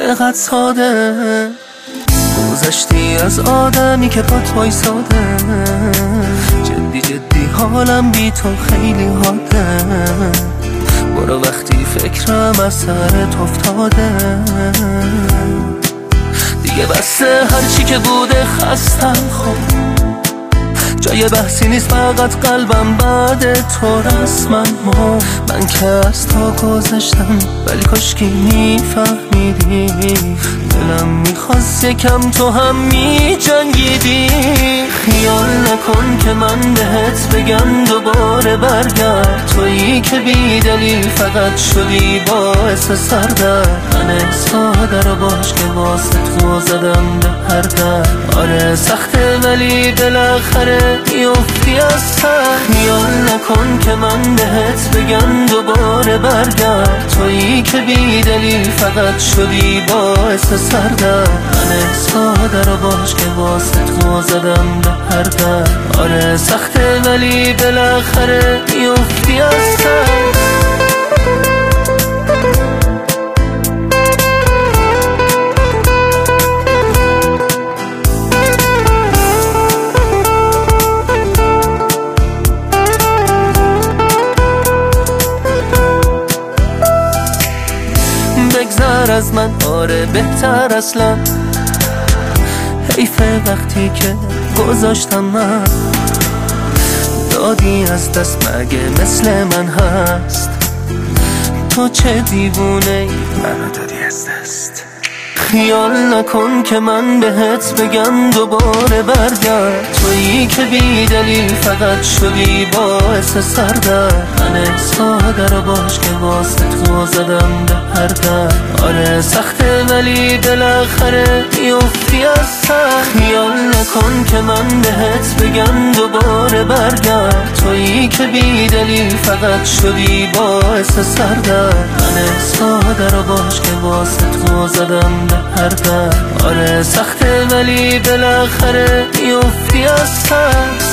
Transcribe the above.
چقدر ساده گذشتی از آدمی که پات وایساده. جدی جدی حالم بی تو خیلی حاده. برو وقتی فکرم از سرت افتاده. دیگه بسه هرچی که بوده خستم خب. جای بحثی نیست فقط قلبم بعد تو رسما من که از تو گذشتم ولی کاشکی میفهمیدی. دلم میخواست یکم تو هم میجنگیدی. خیال نکن که من بهت بگم دوباره برگرد. تویی که بیدلی فقط شدی باعث سردرد. من ساده رو باش که واسه تو زدم به هر در. آره سخته ولی بالاخره میافتی از سر. خیال نکن که من بهت بگم دوباره برگرد. تویی که بیدلی فقط شدی باعث سردرد. من ساده رو باش که واسه تو زدم به هر در. آره سخته ولی بالاخره میافتی از سر. بگذر از من آره بهتر اصلا. حیفه وقتی که گذاشتم من دادی از دست مگه مثل من هست. تو چه دیوونه ای منو دادی از دست. خیال نکن که من بهت بگم دوباره برگرد. تویی که بیدلی فقط شدی باعث سردرد. من ساده رو باش که واسه تو زدم به هر در. آره سخته ولی بالاخره میافتی از سر. خیال نکن که من بهت بگم دوباره برگرد. تویی که بیدلی فقط شدی باعث سردرد. من ساده رو باش که واسه تو زدم به هر در. آره سخته ولی بالاخره میافتی از سر.